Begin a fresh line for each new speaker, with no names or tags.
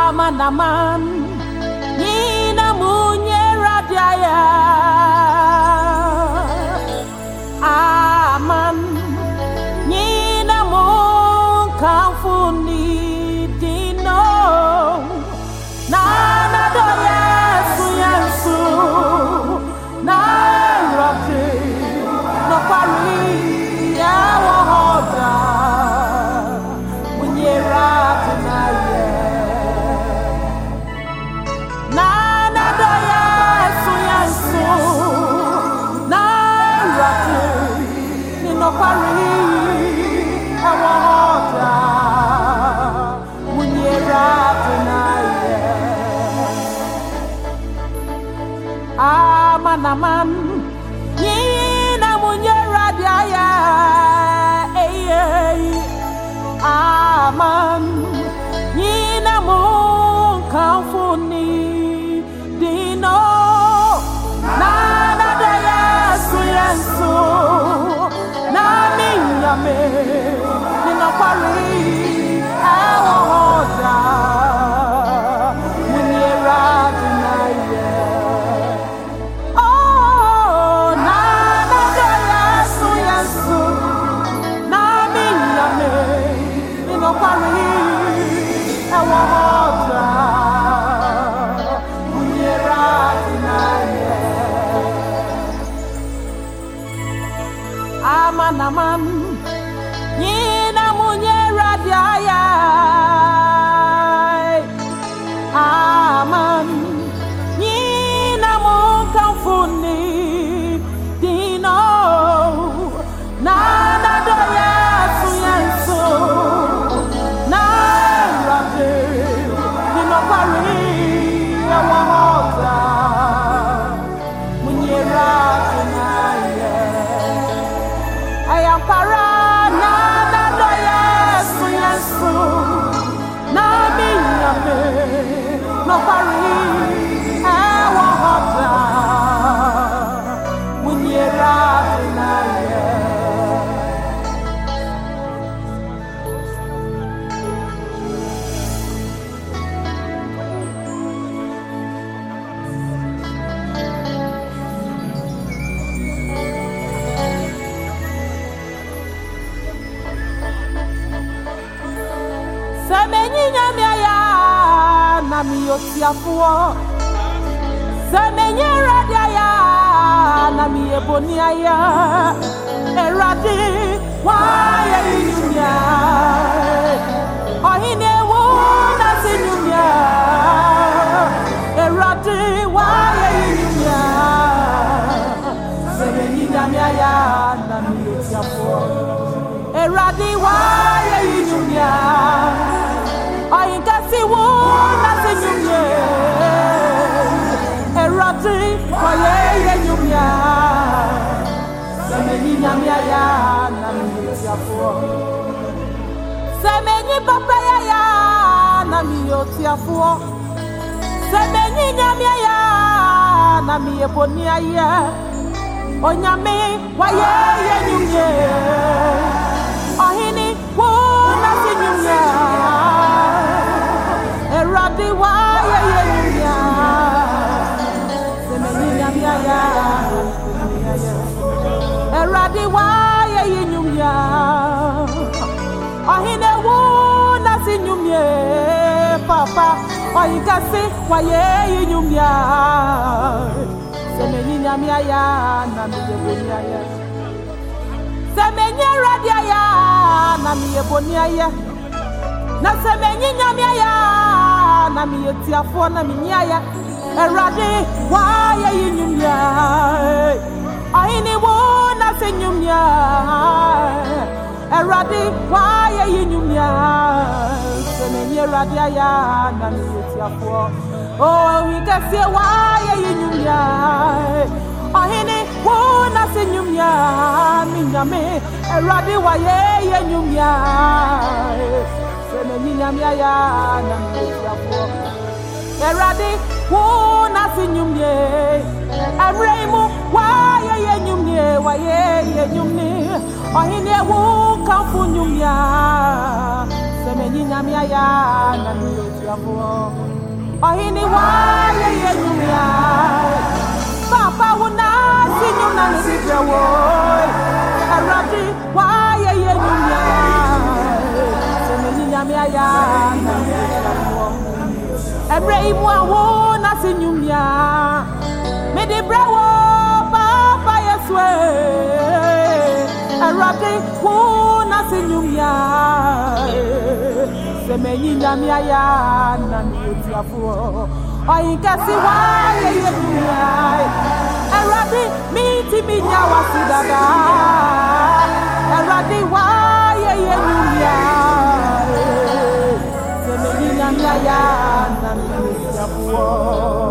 Amanaman Nina Munyera Diaya Aman Nina Mun Kamfuni Dino Nana Doya Suyansu Narati No Pari Yawahoda Munyera Diaya Nana doya suyansu Narati Nino Pari Awahoda Munyera Diaya Amanaman Nina Munyera Diaya Aman Nina Mun Kamfuni Dino Nana Daya Suyansu Nami Yame Nino Pari Awahoda Munyera Diaya Oh Nana Daya Suyansu Nami Yame Nino Pari Awahoda Amanaman Nina Munyera Diaya Aman Nina Mun Kamfuni Dino Nana Doya Suyansu Narati Nino Pari Awahoda Munyera Diaya Ayampara Nana Doya Suyansu Nami Yame No Pari Awahoda Munyera Diaya Semenyi nyamya Nami yotiafuo Semenyi radia Nami ebonia ya Eradi Waya inyumya Ohine wuna sinyumya Eradi Waya inyumya Semenyi nyamya Nami yotiafuo Eradi Waya inyumya Oyinkasi wuna sinyumye Erati Waye yenyumya Semenyi nyamya ya Nami yotiafuo Semenyi papa ya Nami yotiafuo Semenyi nyamya ya Nami ebonia ya Onyame Waye yenyumye Ohini wuna sinyumye Eradi Waye yenyumya Semenyi nyamya ya Eradi Waye yenyumya Ohine wuna sinyumye Papa Oyinkasi Waye yenyumya Semenyi nyamya ya Nami ebonia ya Semenyi radia ya Nami ebonia ya Na semenyi nyamya ya Nami yotiafuo Nami nyaya Eradi Waye yenyumya Ohini wuna sinyumya Eradi Waye yenyumya Semenyi radia ya Nami yotiafuo Oyinkasi Waye yenyumya Ohini wuna sinyumya Minyame Eradi Waye yenyumya Semenyi nyamya ya Nami yotiafuo Eradi wuna sinyumye Emreimu Waye yenyumye Waye yenyumye Ohine wu kamfu nyumya Semenyi nyamya ya Nami yotiafuo tiafo. Ohini waye yenyumia. Papa wuna sinyuna nisibrawo. Aradi waye yenyumia. Semeni nyamia ya na tiafo. Ebre imwa wuna sinyumia. Medi brawo papa yeswe. Aradi wuna sinyumia. Semeni nyamia ya na tiafo. Oyinkasi waye yenyumia. Eradi miti minya wasidada. Eradi waye yenyumia. Semeni nyamia ya na tiafo.